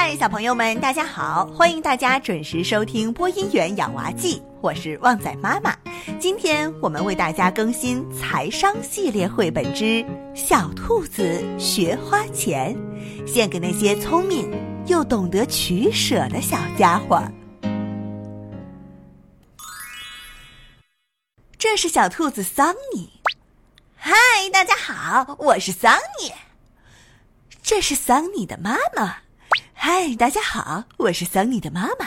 嗨，小朋友们，大家好！欢迎大家准时收听播音员养娃记，我是旺仔妈妈。今天我们为大家更新财商系列绘本之《小兔子学花钱》，献给那些聪明又懂得取舍的小家伙。这是小兔子桑尼。嗨，大家好，我是桑尼。这是桑尼的妈妈。嗨，大家好，我是桑尼的妈妈。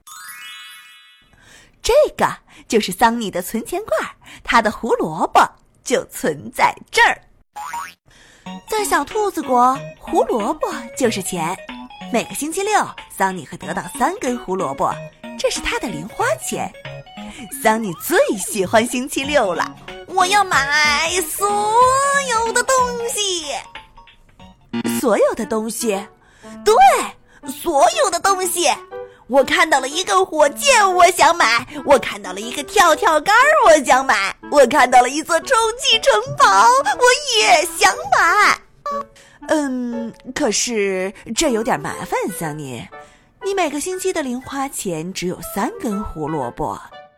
这个就是桑尼的存钱罐，他的胡萝卜就存在这儿。在小兔子国，胡萝卜就是钱。每个星期六，桑尼会得到3根胡萝卜，这是他的零花钱。桑尼最喜欢星期六了，我要买所有的东西。所有的东西？对，所有的东西。我看到了一个火箭，我想买；我看到了一个跳跳杆，我想买；我看到了一座充气城堡，我也想买。可是这有点麻烦，桑尼。你每个星期的零花钱只有3根胡萝卜，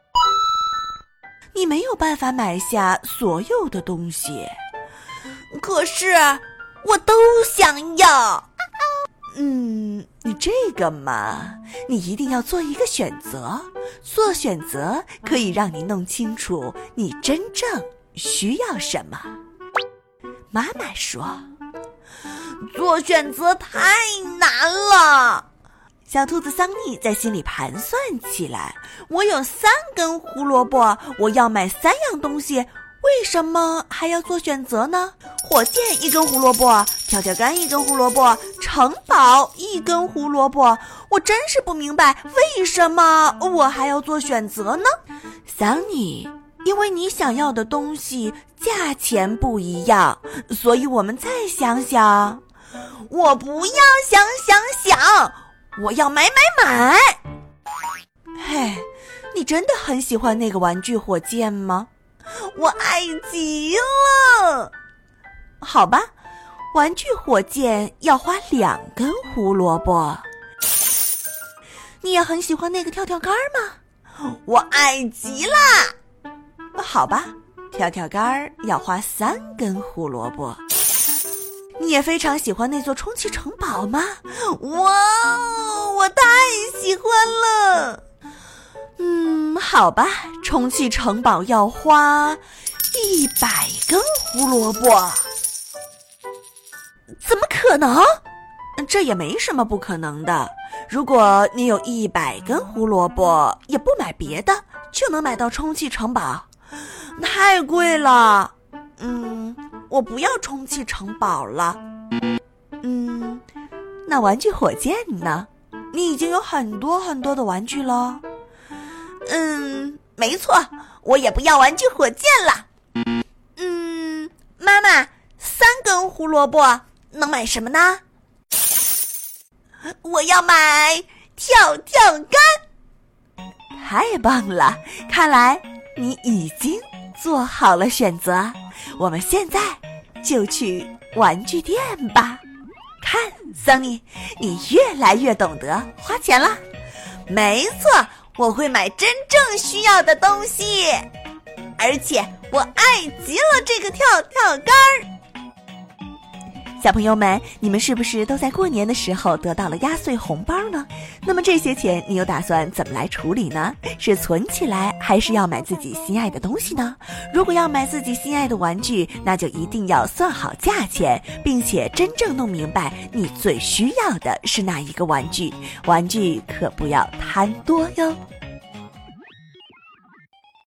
你没有办法买下所有的东西。可是我都想要。这个嘛，你一定要做一个选择。做选择可以让你弄清楚你真正需要什么。妈妈说，做选择太难了。小兔子桑尼在心里盘算起来，我有3根胡萝卜，我要买3样东西，为什么还要做选择呢？火箭1根胡萝卜，跳跳杆1根胡萝卜，城堡1根胡萝卜，我真是不明白为什么我还要做选择呢？桑尼，因为你想要的东西价钱不一样，所以我们再想想。我不要想，我要买。嘿，你真的很喜欢那个玩具火箭吗？我爱极了。好吧，玩具火箭要花2根胡萝卜。你也很喜欢那个跳跳杆吗？我爱极了。好吧，跳跳杆要花3根胡萝卜。你也非常喜欢那座充气城堡吗？哇，我太喜欢了。好吧，充气城堡要花100根胡萝卜。怎么可能？这也没什么不可能的。如果你有100根胡萝卜，也不买别的，就能买到充气城堡。太贵了。我不要充气城堡了。那玩具火箭呢？你已经有很多很多的玩具了。没错，我也不要玩具火箭了。妈妈，3根胡萝卜能买什么呢？我要买跳跳杆。太棒了，看来你已经做好了选择。我们现在就去玩具店吧。看，桑尼，你越来越懂得花钱了。没错，我会买真正需要的东西，而且我爱极了这个跳跳杆。小朋友们，你们是不是都在过年的时候得到了压岁红包呢？那么这些钱你有打算怎么来处理呢？是存起来，还是要买自己心爱的东西呢？如果要买自己心爱的玩具，那就一定要算好价钱，并且真正弄明白你最需要的是哪一个玩具。玩具可不要贪多哟。